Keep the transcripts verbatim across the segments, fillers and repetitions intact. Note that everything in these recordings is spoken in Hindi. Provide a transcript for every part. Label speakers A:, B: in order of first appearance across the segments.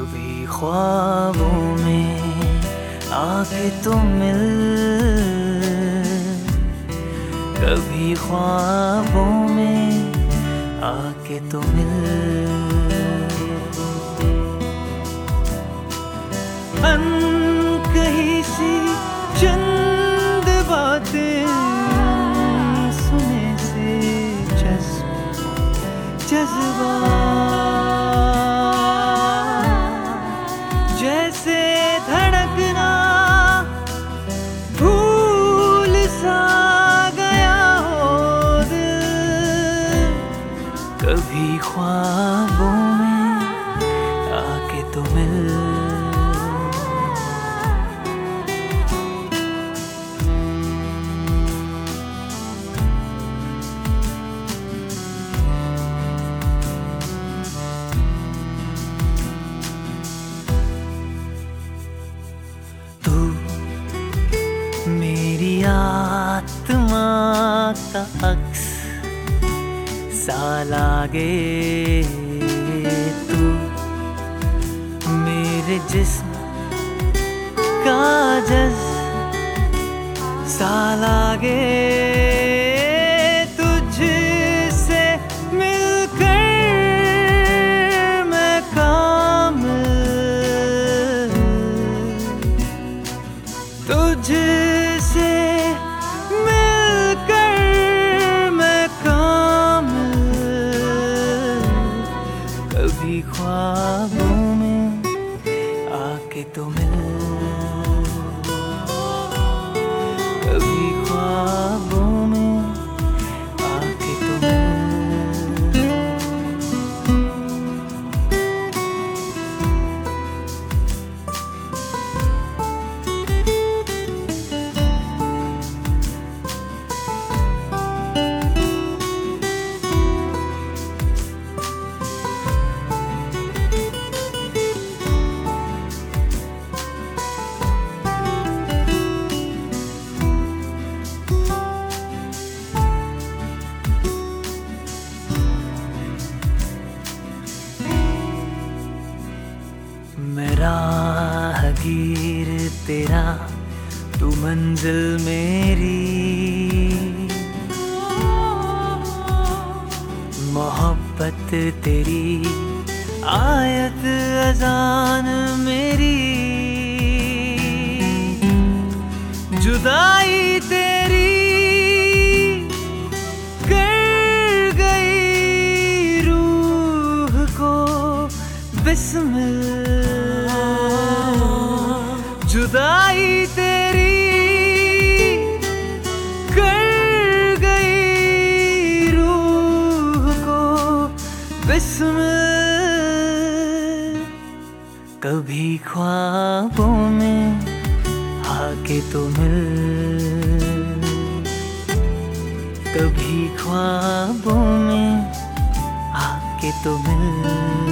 A: कभी ख्वाबों में आके तो मिल, कभी ख्वाबों में आके तो मिल। अनकही सी चंद बातें सुने से जज्ब जज्बा जैसे धड़कना भूल सा गया हो दिल, कभी ख्वाबों में आके तो मिल। मेरी आत्मा का अक्स सा लागे तू, मेरे जिस्म का जज़्ब सा लागे। तुझसे मिलकर मैं कामिल, तुझसे मिलकर मैं कामिल, कभी ख्वाबों में आके तो मिल, कभी ख्वाबों में आके तो मिल। मैं राहगीर तेरा, तू मंजिल मेरी, मोहब्बत तेरी आयत अजान मेरी, जुदाई तेरी कर गई रूह को बिस्मिल, जुदाई तेरी कर गई रूह को बिस्मिल, कभी ख्वाबों में आके तो मिल, कभी ख्वाबों में आके तो मिल।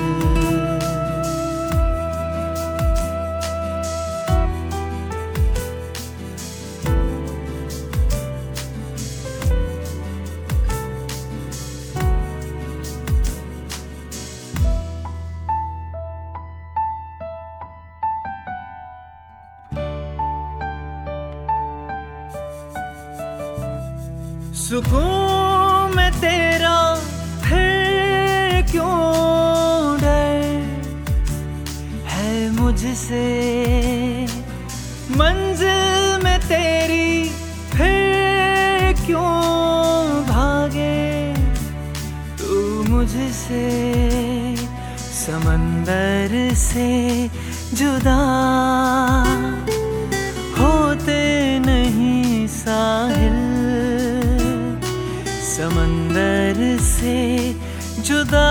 A: सुकून में तेरा फिर क्यों डर है मुझसे, मंजिल में तेरी फिर क्यों भागे तू मुझसे, समंदर से जुदा होते नहीं साहिल, समंदर से जुदा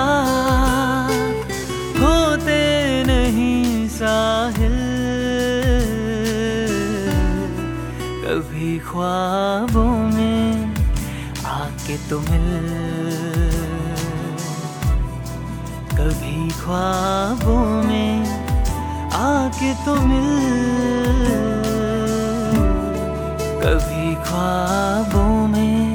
A: होते नहीं साहिल, कभी ख्वाबों में आके तो मिल, कभी ख्वाबों में आके तो मिल, कभी ख्वाबों में